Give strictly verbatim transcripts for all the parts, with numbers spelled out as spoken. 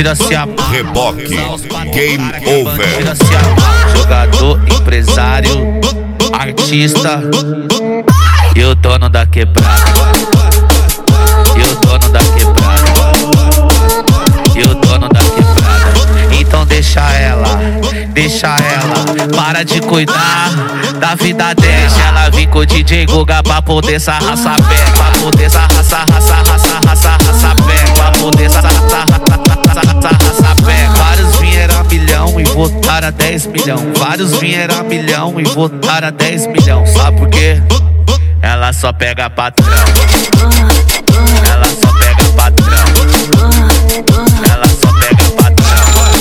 tira se a Reboque, game over. tira se a jogador, empresário, artista e o dono da quebrada. E o dono da quebrada. E o dono da quebrada. Então deixa ela, deixa ela, para de cuidar da vida dela. Deixa ela vir com o D J Guga pra poder sarraça pé, pra poder sarraça, raça, raça, raça, raça pé, pra poder sarraça, raça, raça pé. Vários vieram a milhão e votaram a dez milhão. Vários vieram a milhão e votaram a dez milhão. Sabe por quê? Ela só pega patrão. Ela só pega patrão. Ela só pega patrão.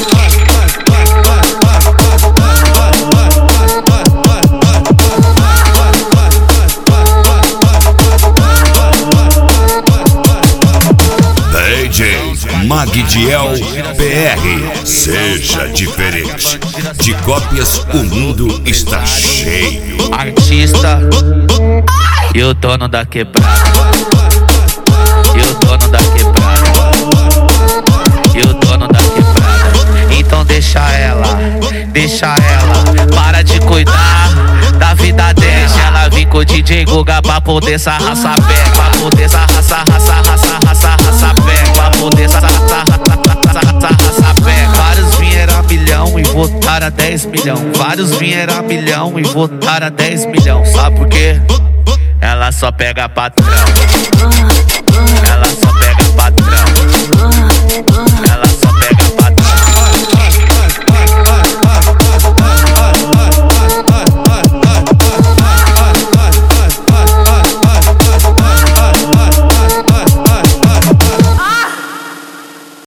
D J Magdiel P R. Seja diferente. De cópias o mundo está cheio. Artista e o dono da quebrada. E o dono da quebrada. E o dono da quebrada. Então deixa ela, deixa ela, para de cuidar da vida dela. Deixa ela vir com o D J Guga pra poder sarraça pé, pra poder sarraça, raça, raça, raça, raça pé, pra poder sarraça, raça, raça pé. Vários vieram a milhão e votaram a dez milhão. Vários vieram a milhão e votaram a dez milhão. Sabe por quê? Ela só pega patrão. Ela só